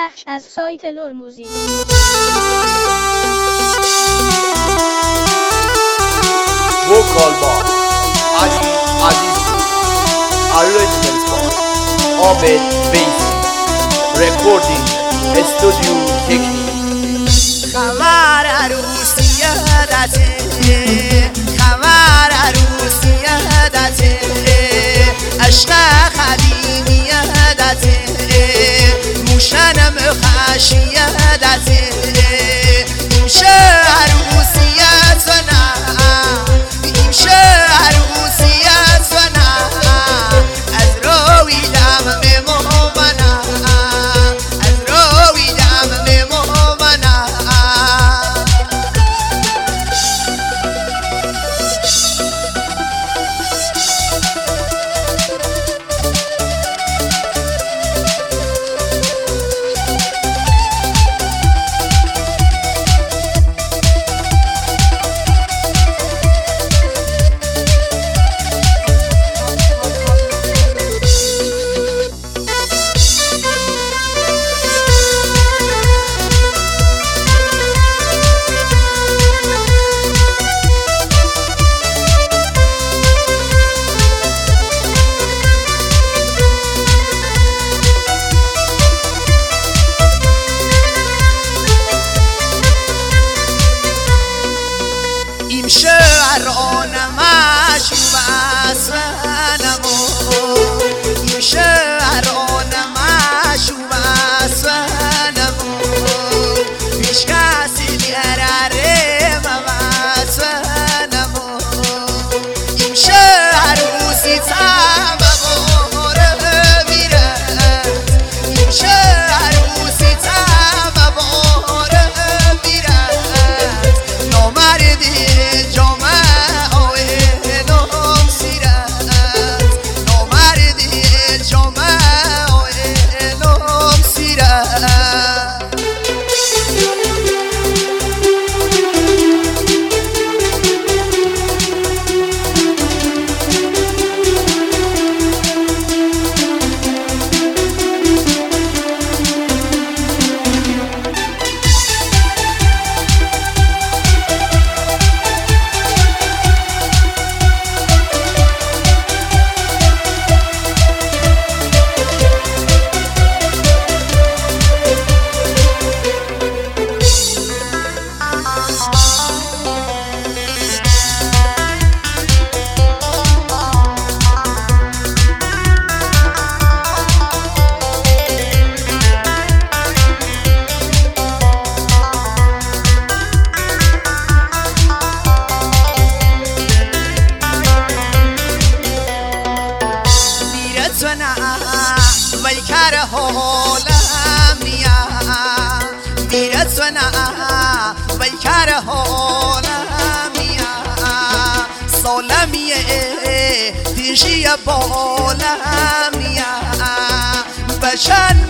بخش از سایت لور موزیک. Vocal by Ali Azizpur. Arrangement by Abed Beysi. Recording Studio Technique. خبر عروسی یادته، خبر عروسی یادته، عشق قدیمی یادته، موشنم خشی یادته، ایمشه عروسیتنا، ایمشه عروسیتنا، از روی دم میمومنا، از روی دم میمومنا. شعران مشوب اسفنمو، این شعران مشوب اسفنمو، هیچ کسی بیاره موسفنمو، این شعروسی تمباره میره، این شعروسی تمباره میره، نامردی ویکر حالم نیا میرت و نه ویکر حالم نیا سالمیه دیجی بالم نیا بچن